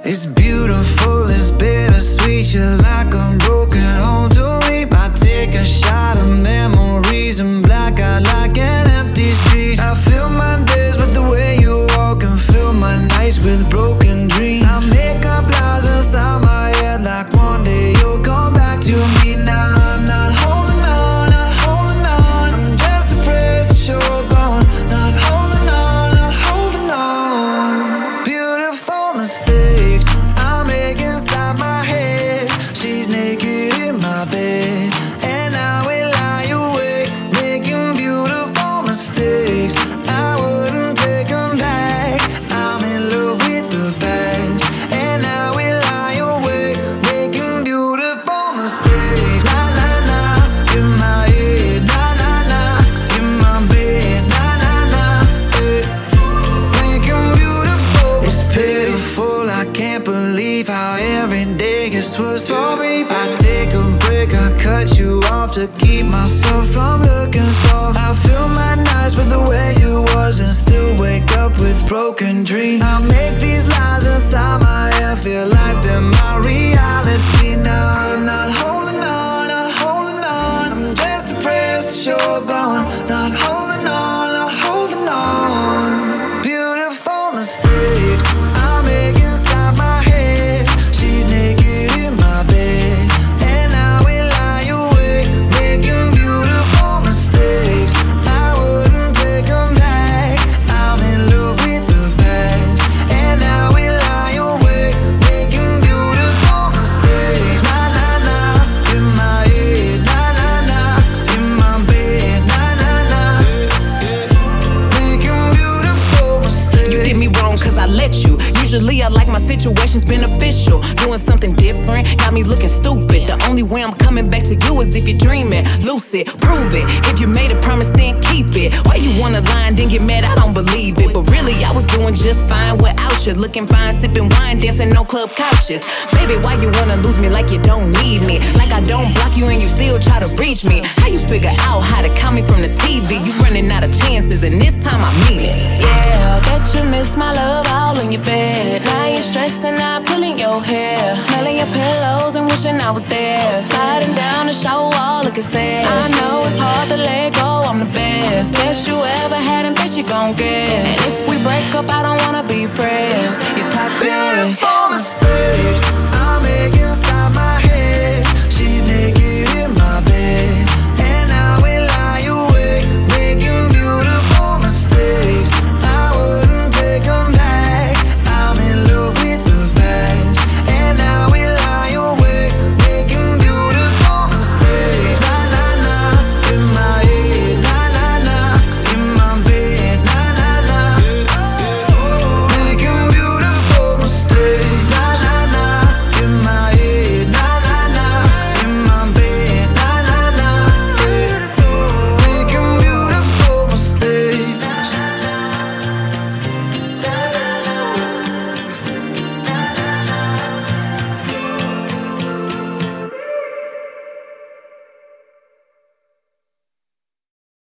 It's beautiful, it's bittersweet. You're like a broken home to me. I take a shot of memories and black out like an empty street. I fill my days with the way you walk and fill my nights with broken dreams. I make up lies inside my head like one day you'll come back to me. Now I'm not holding on, not holding on. I'm just depressed that you're gone. Not holding on, not holding on. Beautiful mistakes I make inside my head. She's naked in my bed, and now we lie awake, making beautiful mistakes. I wouldn't take them back. I'm in love with the past, and now we lie awake, making beautiful mistakes. Na na na, in my head. Na na na, in my bed. Na na na, making beautiful. It's pitiful. I can't believe how every day gets worse for me. I take a break, I cut you off to keep myself from looking soft. I fill my nights with the way you was and still wake up with broken dreams. I make these lies inside my head feel like they're my reality. Now I'm not holding on, not holding on. I'm just depressed that you're gone. Not holding on, not holding on. Beautiful mistakes I make inside my head. She's naked in my bed, and now we lie awake, making beautiful mistakes. I wouldn't take them back. I'm in love with the past, and now we lie awake, making beautiful mistakes. Na na na, in my head. Na na na, in my bed. Na na na, making beautiful mistakes. You did me wrong cause I let you. Usually I like my situations beneficial. Doing something different got me looking stupid. The only way I'm coming back to you is if you're dreaming. Lucid, prove it. If you made a promise, then keep it. Why you wanna lie and then get mad? I don't believe it. But really, I was doing just fine without you. Looking fine, sipping wine, dancing on club couches. Baby, why you wanna lose me like you don't need me? Like I don't block you and you still try to reach me. How you figure out how to call me from the TV? You running out of chances and this time I mean it. Yeah, bet you miss my love all in your bed. Now you're stressing out, pulling your hair, smelling your pillows and wishing I was there. Sliding down the shower wall, looking sad. I know it's hard to let go, I'm the best. Best you ever had and best you gon' get. And if we break up, I don't wanna be friends. You're toxic. Beautiful